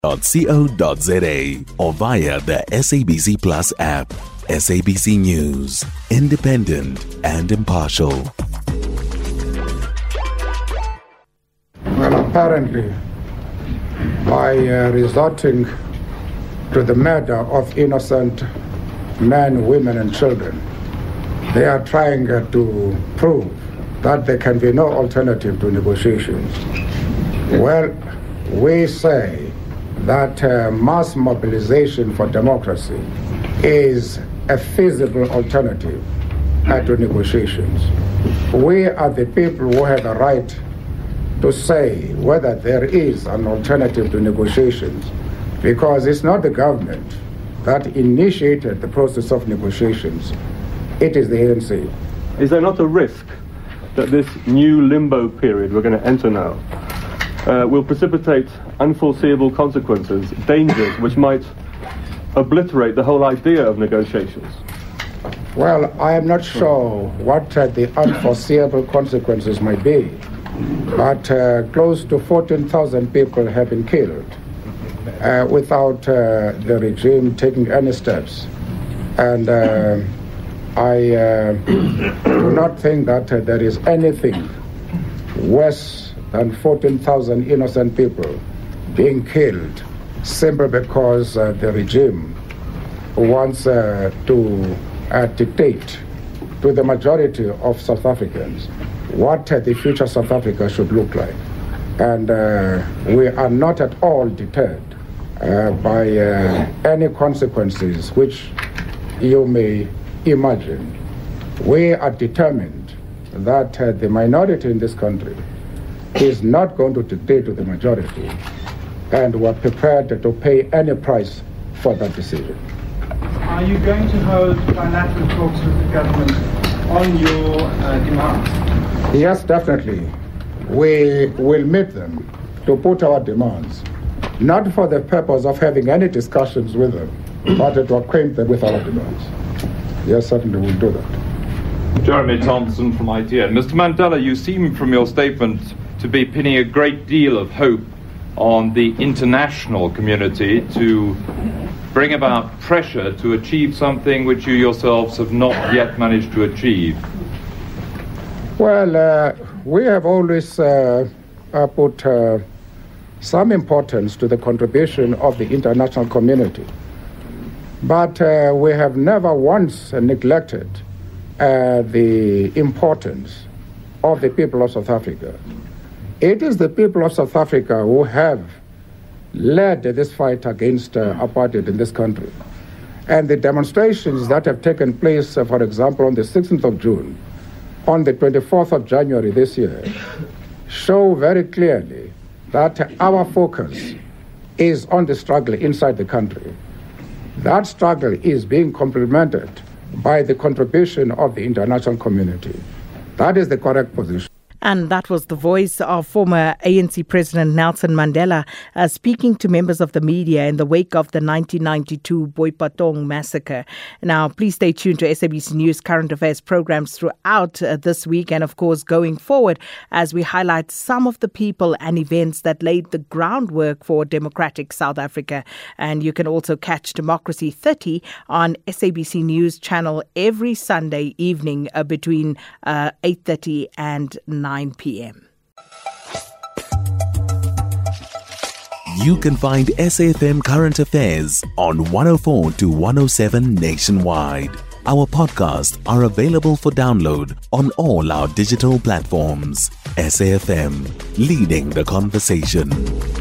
or via the SABC Plus app. SABC News, independent and impartial. Well, apparently, by resorting to the murder of innocent men, women, and children, they are trying to prove that there can be no alternative to negotiations. Well, we say that mass mobilization for democracy is a feasible alternative to negotiations. We are the people who have the right to say whether there is an alternative to negotiations, because it's not the government that initiated the process of negotiations. It is the ANC. Is there not a risk that this new limbo period we're going to enter now will precipitate unforeseeable consequences, dangers which might obliterate the whole idea of negotiations? Well, I am not sure what the unforeseeable consequences might be, but close to 14,000 people have been killed without the regime taking any steps. And I do not think that there is anything worse than 14,000 innocent people being killed simply because the regime wants to dictate to the majority of South Africans what the future South Africa should look like. And we are not at all deterred by any consequences which you may imagine. We are determined that the minority in this country is not going to dictate to the majority, and we're prepared to pay any price for that decision. Are you going to hold bilateral talks with the government on your demands? Yes, definitely. We will meet them to put our demands, not for the purpose of having any discussions with them, but to acquaint them with our demands. Yes, certainly we'll do that. Jeremy Thompson from ITN. Mr. Mandela, you seem from your statement to be pinning a great deal of hope on the international community to bring about pressure to achieve something which you yourselves have not yet managed to achieve. Well, we have always put some importance to the contribution of the international community. But we have never once neglected the importance of the people of South Africa. It is the people of South Africa who have led this fight against apartheid in this country. And the demonstrations that have taken place, for example, on the 16th of June, on the 24th of January this year, show very clearly that our focus is on the struggle inside the country. That struggle is being complemented by the contribution of the international community. That is the correct position. And that was the voice of former ANC President Nelson Mandela speaking to members of the media in the wake of the 1992 Boipatong massacre. Now, please stay tuned to SABC News current affairs programs throughout this week and, of course, going forward as we highlight some of the people and events that laid the groundwork for democratic South Africa. And you can also catch Democracy 30 on SABC News channel every Sunday evening between 8:30 and 9 p.m. You can find SAFM Current Affairs on 104 to 107 nationwide. Our podcasts are available for download on all our digital platforms. SAFM, leading the conversation.